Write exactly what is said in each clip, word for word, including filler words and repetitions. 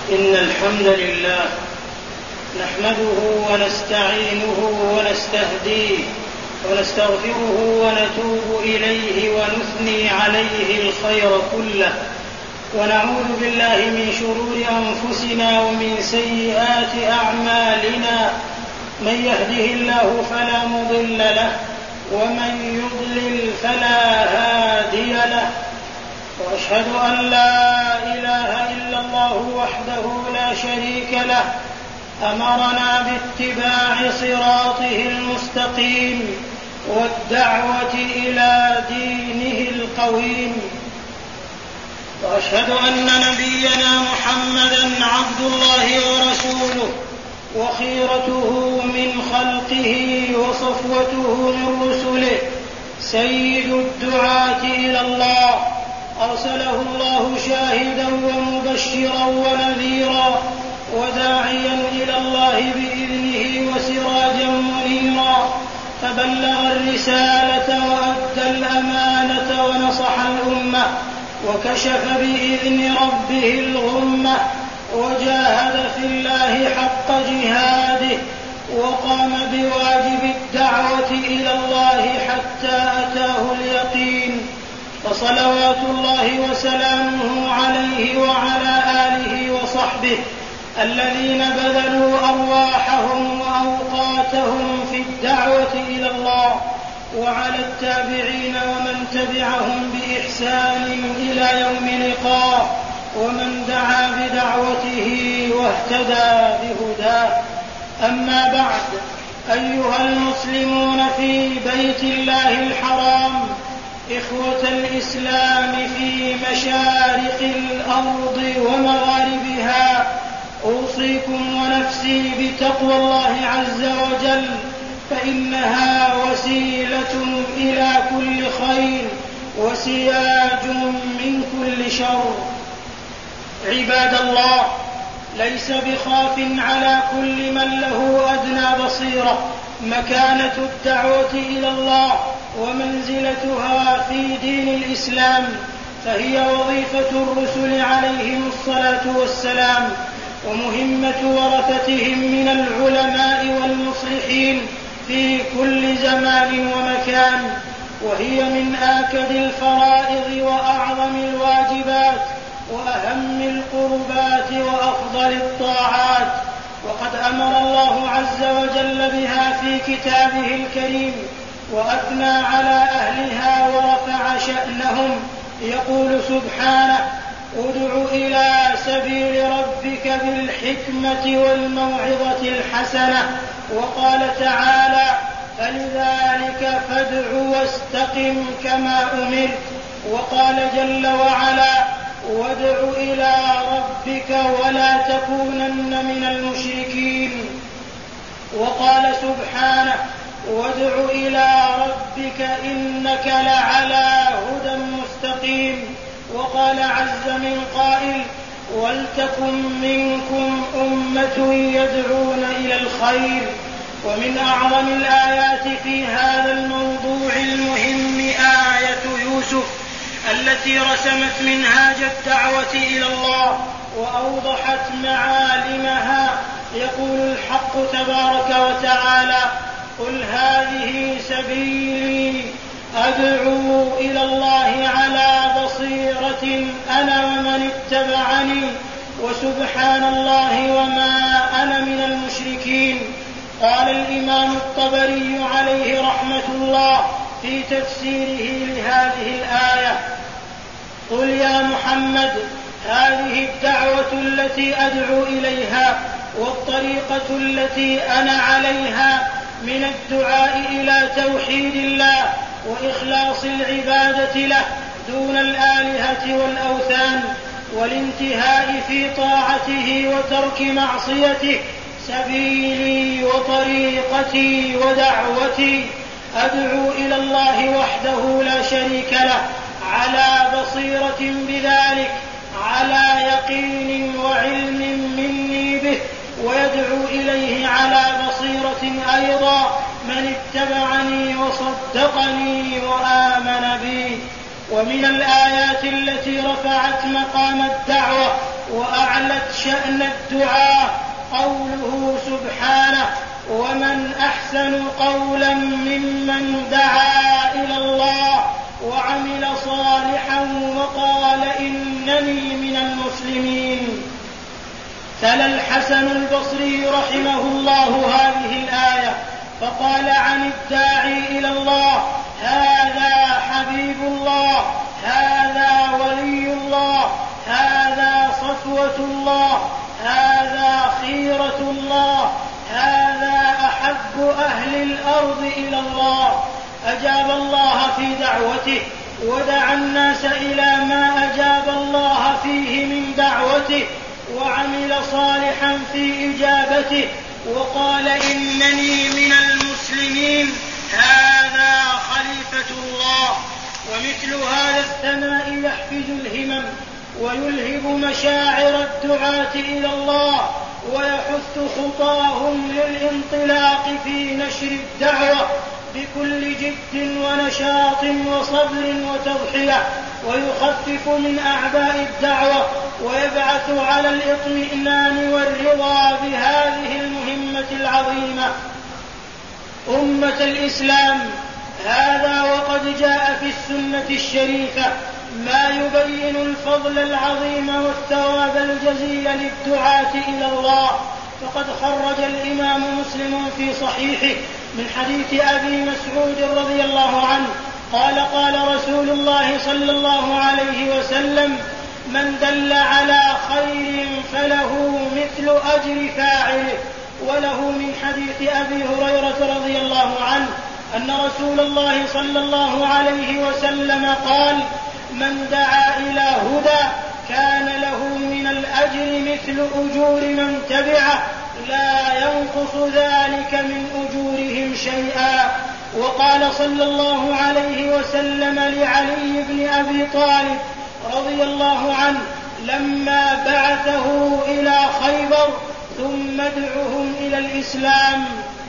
إن الحمد لله نحمده ونستعينه ونستهديه ونستغفره ونتوب إليه ونثني عليه الخير كله، ونعوذ بالله من شرور أنفسنا ومن سيئات أعمالنا، من يهده الله فلا مضل له ومن يضلل فلا هادي له، وأشهد أن لا إله إلا الله وحده لا شريك له أمرنا باتباع صراطه المستقيم والدعوة إلى دينه القويم، وأشهد أن نبينا محمدًا عبد الله ورسوله وخيرته من خلقه وصفوته من رسله، سيد الدعاة إلى الله، أرسله الله شاهدا ومبشرا ونذيرا وداعيا إلى الله بإذنه وسراجا منيرا، فبلغ الرسالة وأدى الأمانة ونصح الأمة وكشف بإذن ربه الغمة، وجاهد في الله حق جهاده وقام بواجب الدعوة إلى الله حتى أتاه اليقين، فصلوات الله وسلامه عليه وعلى آله وصحبه الذين بذلوا أرواحهم وأوقاتهم في الدعوة إلى الله، وعلى التابعين ومن تبعهم بإحسان إلى يوم لقاء، ومن دعا بدعوته واهتدى بهداه. أما بعد، أيها المسلمون في بيت الله الحرام، إخوة الإسلام في مشارق الأرض ومغاربها، أوصيكم ونفسي بتقوى الله عز وجل، فإنها وسيلة إلى كل خير وسياج من كل شر. عباد الله، ليس بخاف على كل من له أدنى بصيرة مكانة الدعوة إلى الله ومنزلتها في دين الإسلام، فهي وظيفة الرسل عليهم الصلاة والسلام، ومهمة ورثتهم من العلماء والمصلحين في كل زمان ومكان، وهي من آكد الفرائض وأعظم الواجبات وأهم القربات وأفضل الطاعات، وقد أمر الله عز وجل بها في كتابه الكريم وأثنى على أهلها ورفع شأنهم، يقول سبحانه: ادع إلى سبيل ربك بالحكمة والموعظة الحسنة، وقال تعالى: فلذلك فادع واستقم كما أمرت، وقال جل وعلا: وادع إلى ربك ولا تكونن من المشركين، وقال سبحانه: وادع إلى ربك إنك لعلى هدى مستقيم، وقال عز من قائل: ولتكن منكم أمة يدعون إلى الخير. ومن أعظم الآيات في هذا الموضوع المهم آية يوسف التي رسمت منهاج الدعوة إلى الله وأوضحت معالمها. يقول الحق تبارك وتعالى: قل هذه سبيلي أدعو إلى الله على بصيرة أنا ومن اتبعني وسبحان الله وما أنا من المشركين. قال الإمام الطبري عليه رحمة الله في تفسيره لهذه الآية: قل يا محمد هذه الدعوة التي أدعو إليها والطريقة التي أنا عليها من الدعاء إلى توحيد الله وإخلاص العبادة له دون الآلهة والأوثان، والانتهاء في طاعته وترك معصيته، سبيلي وطريقتي ودعوتي، أدعو إلى الله وحده لا شريك له على بصيرة بذلك، على يقين وعلم مني به، ويدعو إليه على بصيرة أيضا من اتبعني وصدقني وآمن بي. ومن الآيات التي رفعت مقام الدعوة وأعلت شأن الدعاء قوله سبحانه: ومن أحسن قولا ممن دعا إلى الله وعمل صالحا وقال إنني من المسلمين. تلا الحسن البصري رحمه الله هذه الآية فقال عن الداعي إلى الله: هذا حبيب الله، هذا ولي الله، هذا صفوة الله، هذا خيرة الله، هذا أحب أهل الأرض إلى الله. أجاب الله في دعوته ودعا الناس إلى ما أجاب الله فيه من دعوته، وعمل صالحا في إجابته وقال إنني من المسلمين، هذا خليفة الله. ومثل هذا الثناء يحفز الهمم ويلهب مشاعر الدعاة إلى الله ويحث خطاهم للانطلاق في نشر الدعوة بكل جد ونشاط وصبر وتضحية، ويخفف من أعباء الدعوة ويبعث على الاطمئنان والرضا بهذه المهمة العظيمة. أمة الإسلام، هذا وقد جاء في السنة الشريفة ما يبين الفضل العظيم والثواب الجزيل للدعاة إلى الله. فقد خرج الإمام مسلم في صحيحه من حديث أبي مسعود رضي الله عنه قال: قال رسول الله صلى الله عليه وسلم: من دل على خير فله مثل أجر فاعله. وله من حديث أبي هريرة رضي الله عنه أن رسول الله صلى الله عليه وسلم قال: من دعا إلى هدى كان له من الأجر مثل أجور من تبعه لا ينقص ذلك من أجورهم شيئا. وقال صلى الله عليه وسلم لعلي بن أبي طالب رضي الله عنه لما بعثه إلى خيبر: ثم ادعهم إلى الإسلام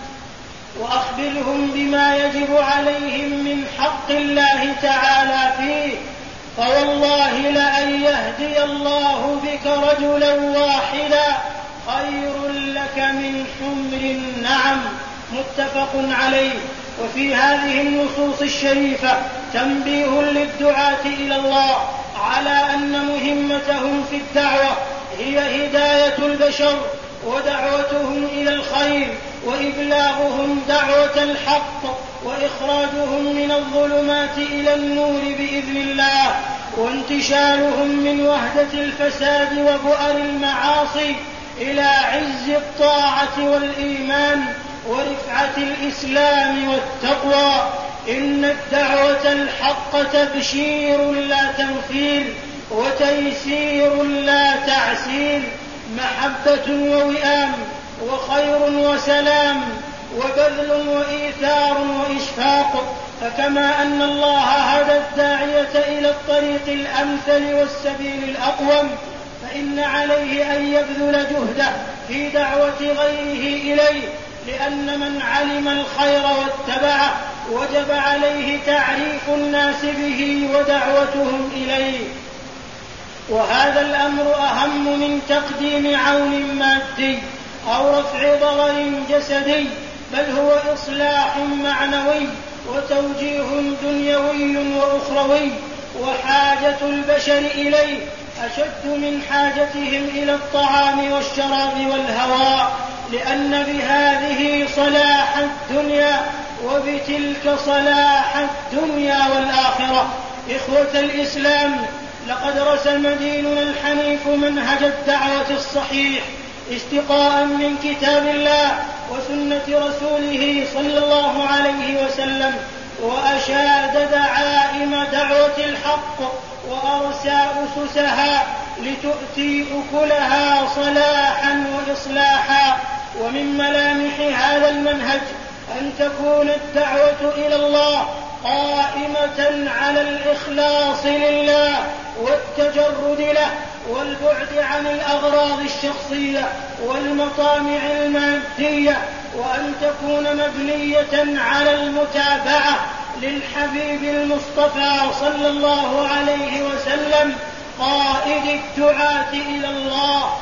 وأخبرهم بما يجب عليهم من حق الله تعالى فيه، فوالله لأن يهدي الله بك رجلا واحدا خير لك من حمر النعم. متفق عليه. وفي هذه النصوص الشريفة تنبيه للدعاة إلى الله على أن مهمتهم في الدعوة هي هداية البشر ودعوتهم إلى الخير وإبلاغهم دعوة الحق وإخراجهم من الظلمات إلى النور بإذن الله، وانتشالهم من وهدة الفساد وبؤر المعاصي إلى عز الطاعة والإيمان ورفعة الإسلام والتقوى. إن الدعوة الحق تبشير لا تنفير وتيسير لا تعسير، محبة ووئام وخير وسلام وبذل وإيثار وإشفاق. فكما أن الله هدى الداعية إلى الطريق الأمثل والسبيل الأقوم، فإن عليه أن يبذل جهده في دعوة غيره إليه، لأن من علم الخير واتبعه وجب عليه تعريف الناس به ودعوتهم إليه. وهذا الأمر أهم من تقديم عون مادي أو رفع ضرر جسدي، بل هو إصلاح معنوي وتوجيه دنيوي وأخروي. وحاجة البشر إليه أشد من حاجتهم إلى الطعام والشراب والهواء، لأن بهذه صلاح الدنيا وبتلك صلاح الدنيا والآخرة. إخوة الإسلام، لقد رسم ديننا الحنيف منهج الدعوة الصحيح استقاء من كتاب الله وسنة رسوله صلى الله عليه وسلم، وأشاد دعائم دعوة الحق وأرسى أسسها لتؤتي أكلها صلاحا وإصلاحا. ومن ملامح هذا المنهج أن تكون الدعوة إلى الله قائمة على الإخلاص لله والتجرد له والبعد عن الأغراض الشخصية والمطامع المادية، وأن تكون مبنية على المتابعة للحبيب المصطفى صلى الله عليه وسلم قائد الدعاة إلى الله،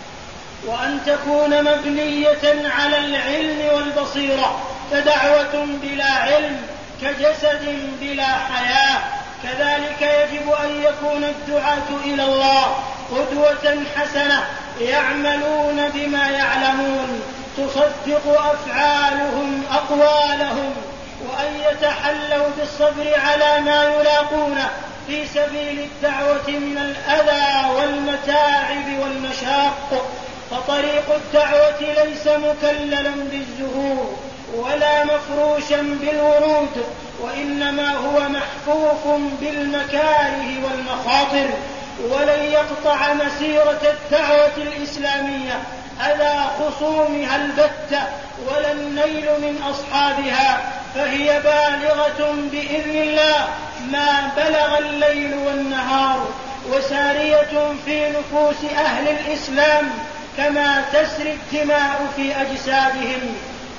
وأن تكون مبنية على العلم والبصيرة، فدعوة بلا علم كجسد بلا حياة. كذلك يجب أن يكون الدعاة إلى الله قدوة حسنة يعملون بما يعلمون، تصدق أفعالهم أقوالهم، وأن يتحلوا بالصبر على ما يلاقونه في سبيل الدعوة من الأذى والمتاعب والمشاق. فطريق الدعوة ليس مكللا بالزهور ولا مفروشا بالورود، وإنما هو محفوف بالمكاره والمخاطر، ولن يقطع مسيرة الدعوة الإسلامية أذى خصومها البتة ولا النيل من أصحابها، فهي بالغة بإذن الله ما بلغ الليل والنهار، وسارية في نفوس أهل الإسلام كما تسري الدماء في أجسادهم.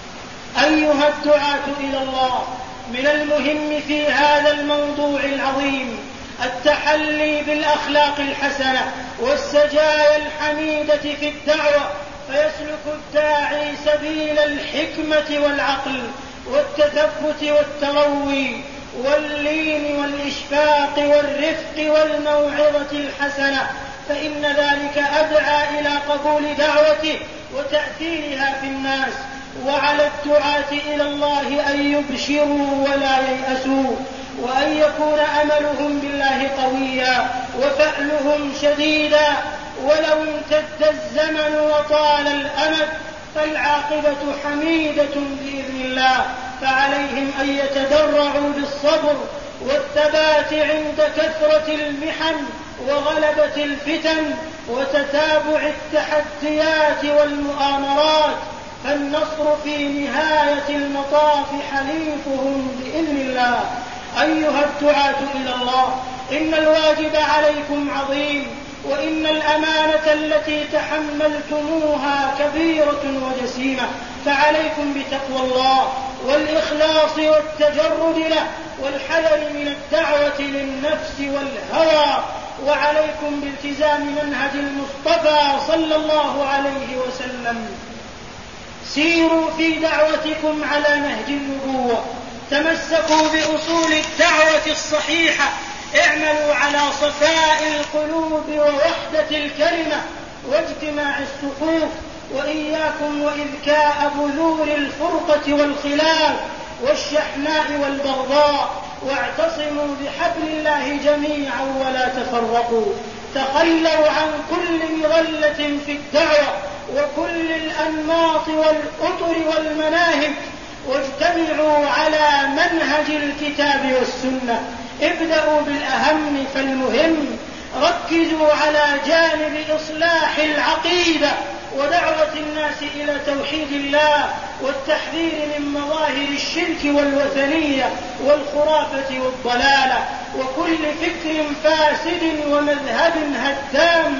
أيها الدعاة إلى الله، من المهم في هذا الموضوع العظيم التحلي بالأخلاق الحسنة والسجايا الحميدة في الدعوة، فيسلك الداعي سبيل الحكمة والعقل والتثبت والتروي واللين والإشفاق والرفق والموعظة الحسنة، فإن ذلك أدعى إلى قبول دعوته وتأثيرها في الناس. وعلى الدعاة إلى الله أن يبشروا ولا ييأسوا، وأن يكون أملهم بالله قويا وفألهم شديدا، ولو امتد الزمن وطال الأمد فالعاقبة حميدة بإذن الله. فعليهم أن يتدرعوا بالصبر والثبات عند كثرة المحن وغلبة الفتن وتتابع التحديات والمؤامرات، فالنصر في نهاية المطاف حليفهم بإذن الله. أيها الدعاة إلى الله، إن الواجب عليكم عظيم، وإن الأمانة التي تحملتموها كبيرة وجسيمة، فعليكم بتقوى الله والإخلاص والتجرد له والحذر من الدعوة للنفس والهوى، وعليكم بالتزام منهج المصطفى صلى الله عليه وسلم. سيروا في دعوتكم على نهج النبوة، تمسكوا بأصول الدعوة الصحيحة، اعملوا على صفاء القلوب ووحدة الكلمة واجتماع الصفوف، وإياكم وإذكاء بذور الفرقة والخلاف والشحناء والبغضاء، واعتصموا بحبل الله جميعا ولا تفرقوا. تخلوا عن كل مظلة في الدعوة وكل الأنماط والأطر والمناهج، واجتمعوا على منهج الكتاب والسنة. ابدأوا بالأهم فالمهم، ركزوا على جانب إصلاح العقيدة ودعوة الناس إلى توحيد الله والتحذير من مظاهر الشرك والوثنية والخرافة والضلالة وكل فكر فاسد ومذهب هدام.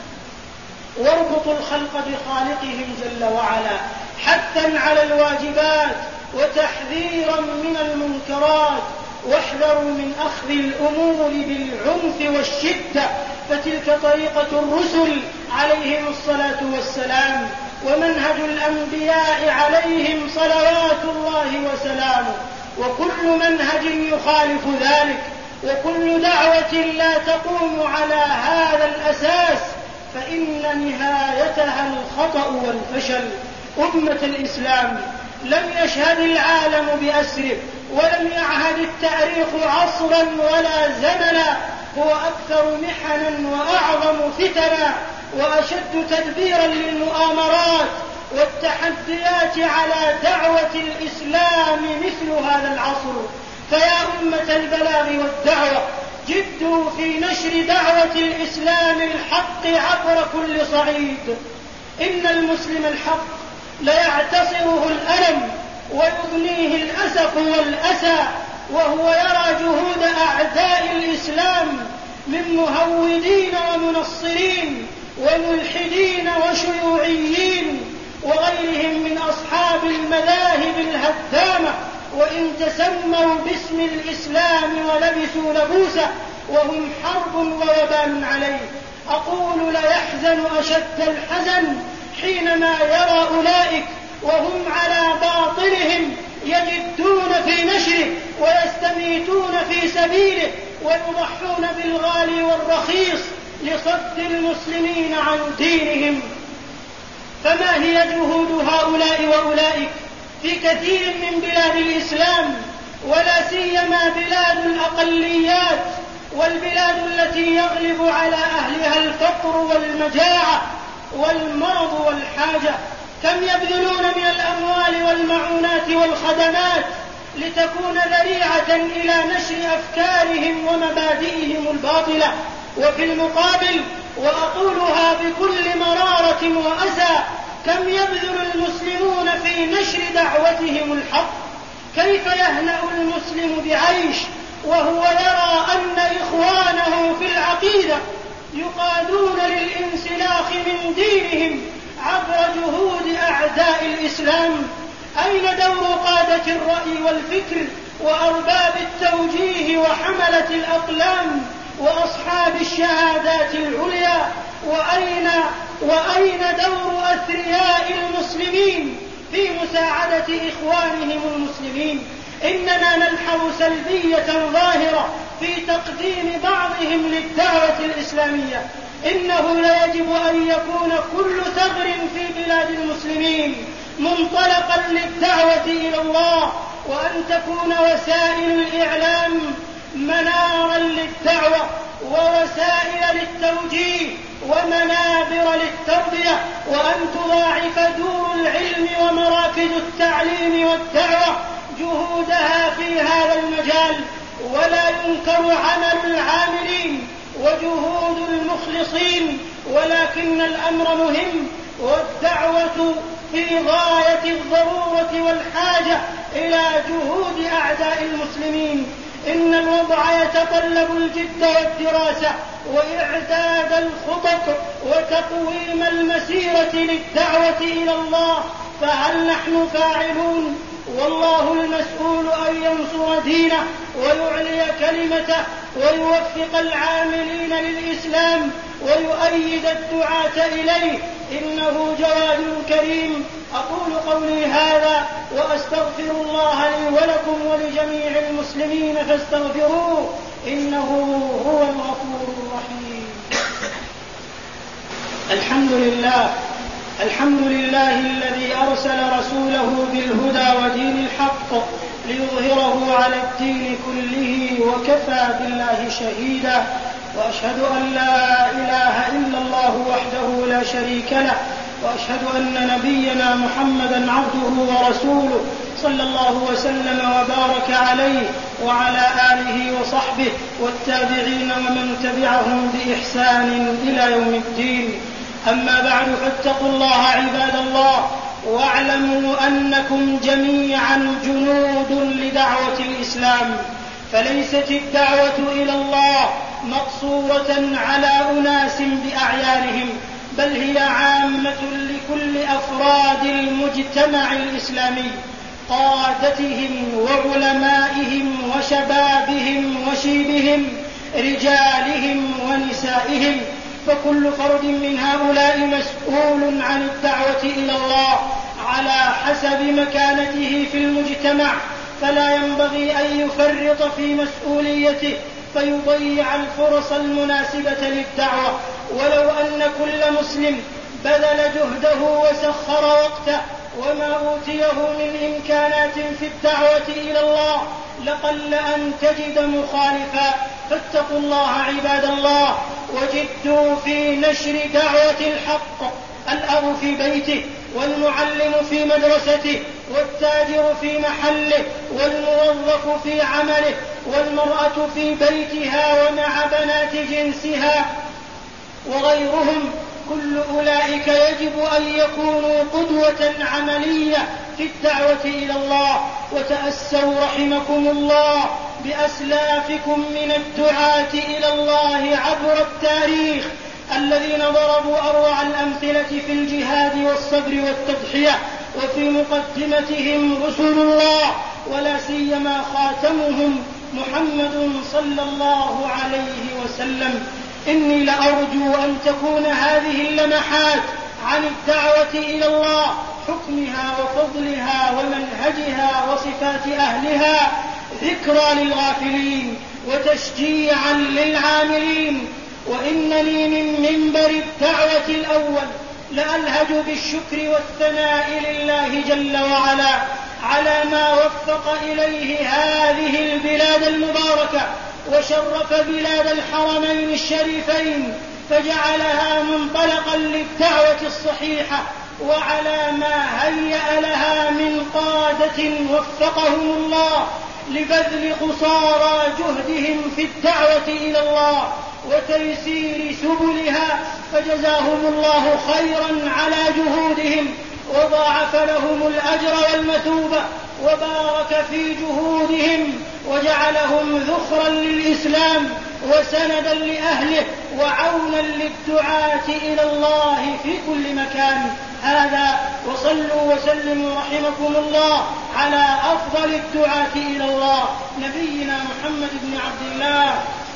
واربطوا الخلق بخالقهم جل وعلا، حثا على الواجبات وتحذيرا من المنكرات، واحذروا من أخذ الأمور بالعنف والشدة، فتلك طريقة الرسل عليهم الصلاة والسلام ومنهج الأنبياء عليهم صلوات الله وسلامه، وكل منهج يخالف ذلك وكل دعوة لا تقوم على هذا الأساس فإن نهايتها الخطأ والفشل. أمة الإسلام، لم يشهد العالم بأسره ولم يعهد التاريخ عصرا ولا زمنا هو أكثر محنا وأعظم فتنا وأشد تدبيرا للمؤامرات والتحديات على دعوة الإسلام مثل هذا العصر. فيا أمة البلاغ والدعوة، جدوا في نشر دعوة الإسلام الحق عبر كل صعيد. إن المسلم الحق ليعتصره الألم ويضنيه الأسف والأسى وهو يرى جهود أعداء الإسلام من مهودين ومنصرين وملحدين وشيوعيين وغيرهم من أصحاب المذاهب الهدامة، وإن تسموا باسم الإسلام ولبسوا لبوسه وهم حرب ووبال عليه. أقول ليحزن أشد الحزن حينما يرى أولئك وهم على باطلهم يجدون في نشره ويستميتون في سبيله ويضحون بالغالي والرخيص لصد المسلمين عن دينهم. فما هي جهود هؤلاء وأولئك في كثير من بلاد الإسلام، ولا سيما بلاد الأقليات والبلاد التي يغلب على أهلها الفقر والمجاعة والمرض والحاجة؟ كم يبذلون من الأموال والمعونات والخدمات لتكون ذريعة إلى نشر أفكارهم ومبادئهم الباطلة. وفي المقابل، وأقولها بكل مرارة وأسى، كم يبذل المسلمون في نشر دعوتهم الحق؟ كيف يهنأ المسلم بعيش وهو يرى أن إخوانه في العقيدة يقادون للانسلاخ من دينهم عبر جهود أعداء الإسلام؟ أين دور قادة الرأي والفكر وأرباب التوجيه وحملة الأقلام وأصحاب الشهادات العليا؟ وأين, وأين دور أثرياء المسلمين في مساعدة إخوانهم المسلمين؟ إننا نلحظ سلبية ظاهرة في تقديم بعضهم للدعوة الإسلامية. إنه لا يجب أن يكون كل ثغر في بلاد المسلمين منطلقا للدعوة إلى الله، وأن تكون وسائل الإعلام منارا للدعوة ووسائل للتوجيه ومنابر للتربية، وأن تضاعف دور العلم ومراكز التعليم والدعوة جهودها في هذا المجال. ولا ينكر عمل العاملين وجهود المخلصين، ولكن الأمر مهم، والدعوة في غاية الضرورة والحاجة إلى جهود أعداء المسلمين. إن الوضع يتطلب الجد والدراسة وإعداد الخطط وتقويم المسيرة للدعوة إلى الله، فهل نحن فاعلون؟ والله المسؤول أن ينصر دينه ويعلي كلمته ويوفق العاملين للإسلام ويؤيد الدعاة إليه، إنه جواد كريم. أقول قولي هذا وأستغفر الله لي ولكم ولجميع المسلمين فاستغفروه إنه هو الغفور الرحيم. الحمد لله الحمد لله الذي أرسل رسوله بالهدى ودين الحق ليظهره على الدين كله وكفى بالله شهيدا. وأشهد أن لا إله إلا الله وحده لا شريك له، وأشهد أن نبينا محمدا عبده ورسوله صلى الله وسلم وبارك عليه وعلى آله وصحبه والتابعين ومن تبعهم بإحسان إلى يوم الدين. أما بعد، فاتقوا الله عباد الله، واعلموا أنكم جميعا جنود لدعوة الإسلام، فليست الدعوة إلى الله مقصورة على أناس بأعيانهم، بل هي عامة لكل أفراد المجتمع الإسلامي، قادتهم وعلمائهم وشبابهم وشيبهم، رجالهم ونسائهم، فكل فرد من هؤلاء مسؤول عن الدعوة إلى الله على حسب مكانته في المجتمع، فلا ينبغي أن يفرط في مسؤوليته فيضيع الفرص المناسبة للدعوة. ولو أن كل مسلم بذل جهده وسخر وقته وما أوتيه من إمكانات في الدعوة إلى الله لقل أن تجد مخالفا. فاتقوا الله عباد الله، وجدوا في نشر دعوة الحق، الأب في بيته، والمعلم في مدرسته، والتاجر في محله، والموظف في عمله، والمرأة في بيتها ومع بنات جنسها وغيرهم. كل أولئك يجب أن يكونوا قدوة عملية في الدعوة إلى الله. وتأسوا رحمكم الله بأسلافكم من الدعاة إلى الله عبر التاريخ الذين ضربوا أروع الأمثلة في الجهاد والصبر والتضحية، وفي مقدمتهم رسل الله، ولا سيما خاتمهم محمد صلى الله عليه وسلم. إني لأرجو أن تكون هذه اللمحات عن الدعوة إلى الله، حكمها وفضلها ومنهجها وصفات أهلها، ذكرى للغافلين وتشجيعا للعاملين. وإنني من منبر الدعوة الأول لألهج بالشكر والثناء لله جل وعلا على ما وفق إليه هذه البلاد المباركة وشرف بلاد الحرمين الشريفين، فجعلها منطلقا للدعوة الصحيحة، وعلى ما هيأ لها من قادة وفقهم الله لبذل قصارى جهدهم في الدعوة إلى الله وتيسير سبلها، فجزاهم الله خيرا على جهودهم وضاعف لهم الأجر والمثوبة وبارك في جهودهم وجعلهم ذخرا للإسلام وسندا لأهله وعونا للدعاة إلى الله في كل مكان. هذا وصلوا وسلموا رحمكم الله على أفضل الدعاة إلى الله نبينا محمد بن عبد الله،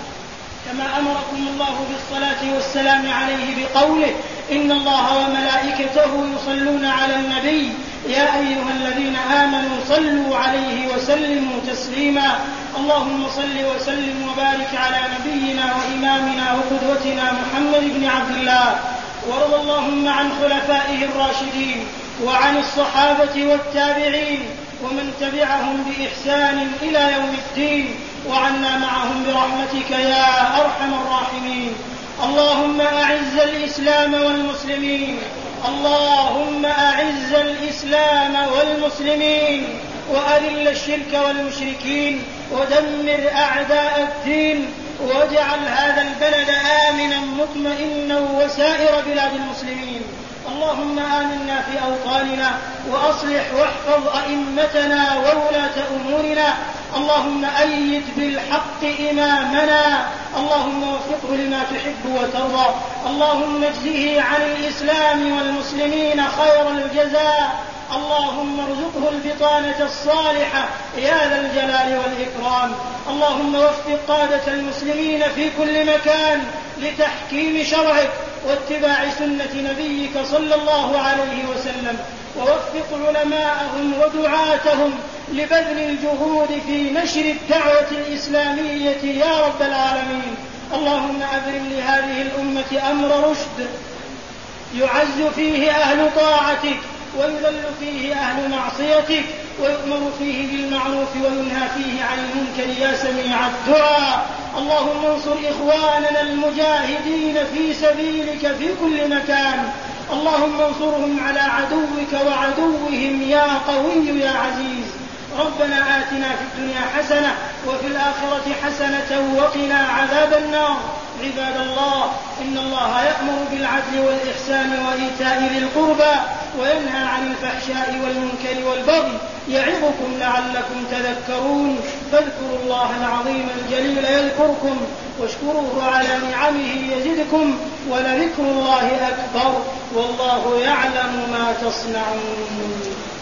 كما أمركم الله بالصلاة والسلام عليه بقوله: إن الله وملائكته يصلون على النبي يا أيها الذين آمنوا صلوا عليه وسلموا تسليما. اللهم صل وسلم وبارك على نبينا وإمامنا وقدوتنا محمد بن عبد الله، وارض اللهم عن خلفائه الراشدين وعن الصحابة والتابعين ومن تبعهم بإحسان إلى يوم الدين، وعنا معهم برحمتك يا أرحم الراحمين. اللهم أعز الإسلام والمسلمين، اللهم أعز الإسلام والمسلمين، وأذل الشرك والمشركين، ودمر أعداء الدين، واجعل هذا البلد آمنا مطمئنا وسائر بلاد المسلمين. اللهم آمنا في أوطاننا وأصلح واحفظ أئمتنا وولاة أمورنا. اللهم أيد بالحق إمامنا، اللهم وفقه لما تحب وترضى. اللهم اجزه عن الإسلام والمسلمين خير الجزاء. اللهم ارزقه البطانة الصالحة يا ذا الجلال والإكرام. اللهم وفق قادة المسلمين في كل مكان لتحكيم شرعك واتباع سنة نبيك صلى الله عليه وسلم، ووفق علماءهم ودعاتهم لبذل الجهود في نشر الدعوة الإسلامية يا رب العالمين. اللهم أبرم لهذه الأمة أمر رشد يعز فيه أهل طاعتك ويذل فيه أهل معصيتك، ويؤمر فيه بالمعروف وينهى فيه عن المنكر يا سميع الدعاء. اللهم انصر إخواننا المجاهدين في سبيلك في كل مكان، اللهم انصرهم على عدوك وعدوهم يا قوي يا عزيز. ربنا آتنا في الدنيا حسنة وفي الآخرة حسنة وقنا عذاب النار. عباد الله، إن الله يأمر بالعدل والإحسان وإيتاء ذي القربى وينهى عن الفحشاء والمنكر والبغي يعظكم لعلكم تذكرون. فاذكروا الله العظيم الجليل يذكركم واشكروه على نعمه يزدكم ولذكر الله أكبر والله يعلم ما تصنعون.